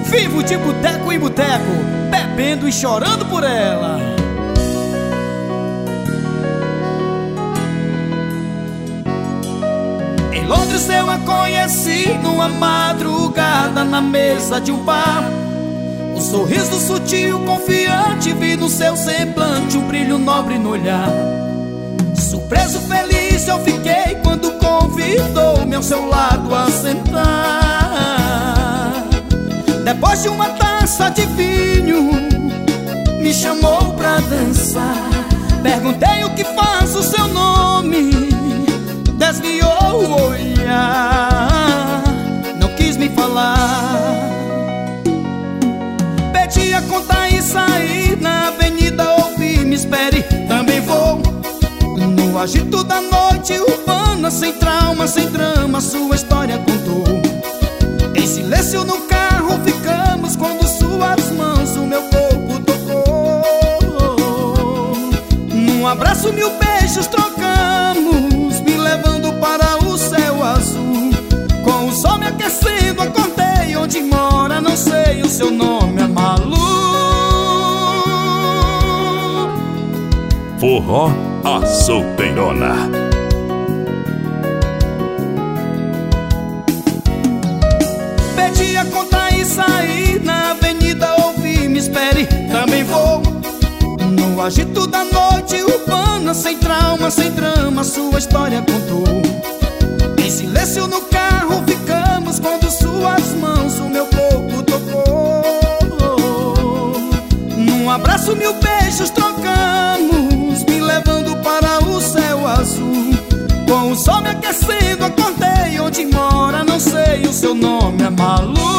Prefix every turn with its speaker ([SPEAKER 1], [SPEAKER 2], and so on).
[SPEAKER 1] Vivo de boteco em boteco, bebendo e chorando por ela. Em Londres eu a conheci numa madrugada na mesa de um bar. Um sorriso sutil, confiante, vi no seu semblante um brilho nobre no olhar. Surpreso, feliz eu fiquei quando convidou-me ao seu lado a sentar. Depois de uma taça de vinho, me chamou pra dançar. Perguntei o que faz o seu nome, desviou o olhar, não quis me falar. Pedi a conta e saí na avenida, ouvi, me espere, também vou. No agito da noite urbana, sem trauma, sem drama, sua história contou. Em silêncio no carro ficamos, quando suas mãos o meu corpo tocou. Num abraço, 1000 beijos trocamos, me levando para o céu azul. Com o sol me aquecendo, acordei onde mora, não sei, o seu nome é Malu.
[SPEAKER 2] Forró a solteirona.
[SPEAKER 1] Pedi a conta e saí na avenida, ouvi, me espere, também vou. No agito da noite urbana, sem trauma, sem drama, sua história contou. Em silêncio no carro ficamos, quando suas mãos o meu corpo tocou. Num abraço, 1000 beijos trocamos, me levando para o céu azul. Com o sol me aquecendo, acordei onde mora, não sei, o seu nome é Malu.